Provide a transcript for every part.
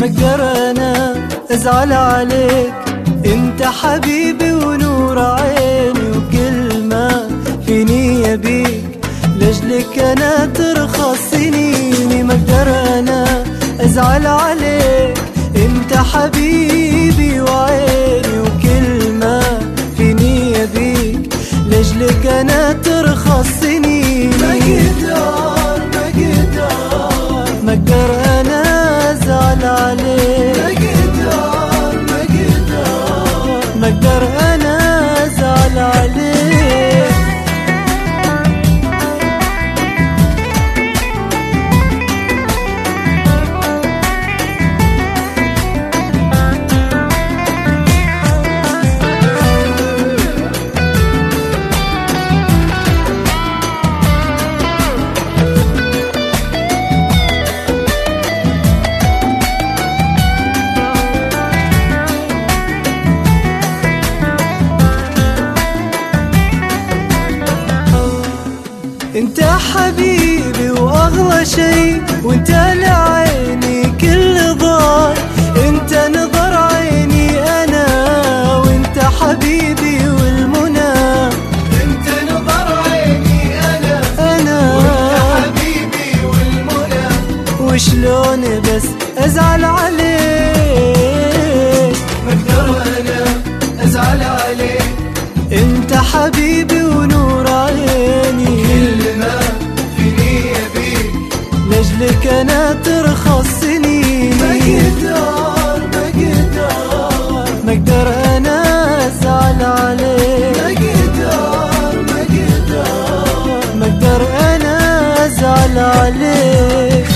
اقدر انا ازعل عليك، انت حبيبي ونور عيني، وكل ما فيني ابيك لاجلك انا ترخص سنيني. ما اقدر انا ازعل عليك، انت حبيبي وعيني، وكل ما فيني ابيك لاجلك انا ترخص سنيني. ما اقدر انا ازعل عليك، ما اقدر انا ازعل عليك. انت حبيبي واغلى شي، وانت لعيني كل ضاي، انت نظر عيني انا، وانت حبيبي والمنى، انت نظر عيني انا وانت حبيبي والمنى. وشلون بس ازعل عليك، ما اقدر انا ازعل عليك، انت حبيبي ونور عيني، لاجلك انا ترخص سنيني. ما اقدر انا ازعل عليك، ما اقدر انا ازعل عليك.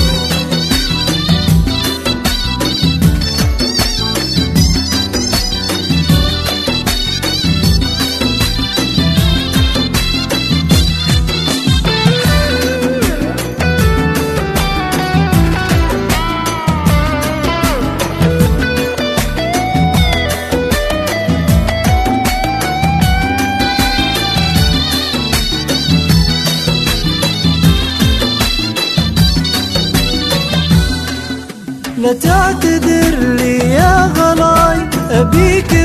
لا تعتذر لي يا غلاي، أبيك